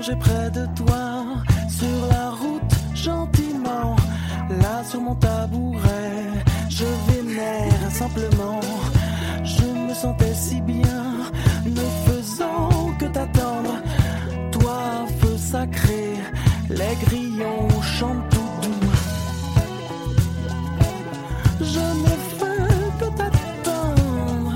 m'allonger près de toi, sur la route, gentiment, là sur mon tabouret, je vénère simplement. Je me sentais si bien, ne faisant que t'attendre. Toi, feu sacré, les grillons chantent tout doux. Je n'ai fait que t'attendre.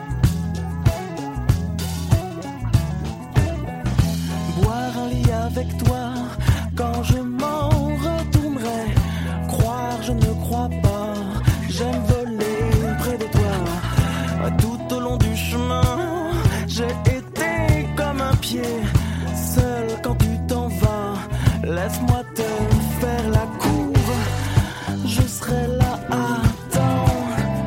Boire un lit avec toi, quand je m'en retournerai. Croire, je ne crois pas, j'aime voler près de toi. Tout au long du chemin, j'ai été comme un pied, seul quand tu t'en vas. Laisse-moi te faire la cour, je serai là à temps.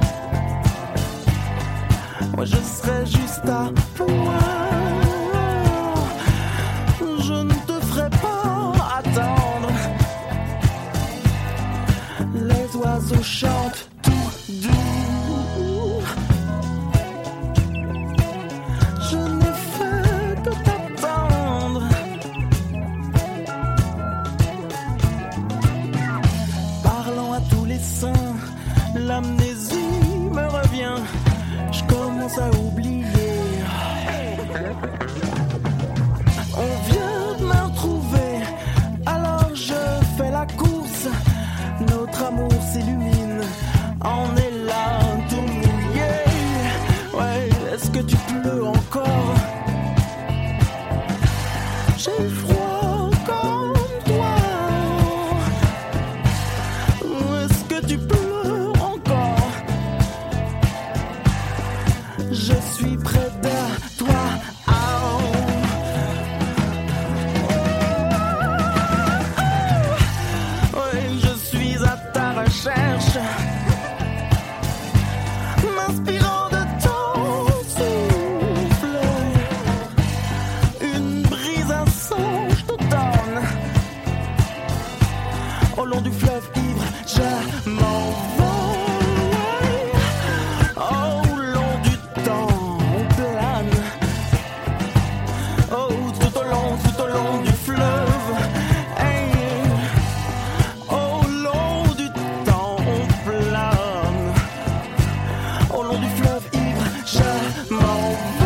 Moi je serai juste à pouvoir. Je ne te ferai pas attendre. Les oiseaux chantent tout doux. Je n'ai fait que t'attendre. Parlant à tous les saints, l'amnésie me revient. Je commence à oublier. On vient de me retrouver, alors je fais la course. Notre amour s'illumine, on est là tout mouillé. Ouais, est-ce que tu pleures encore? J'ai froid comme toi. Est-ce que tu pleures encore? Je suis près de toi. Oui, je suis à ta recherche, m'inspirant de ton souffle. Une brise, un songe d'automne. Au long du fleuve ivre, je m'envole. Au long du temps, on plane. Oh, tout au long du fleuve. Hey. Au long du temps, on plane. Au long du fleuve ivre, je m'envole.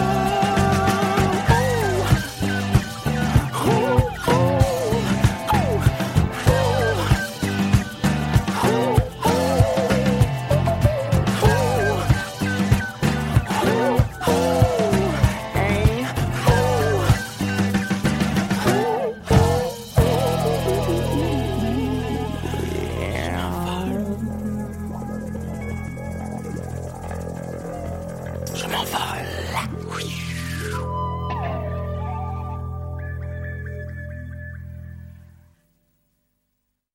Je m'envole.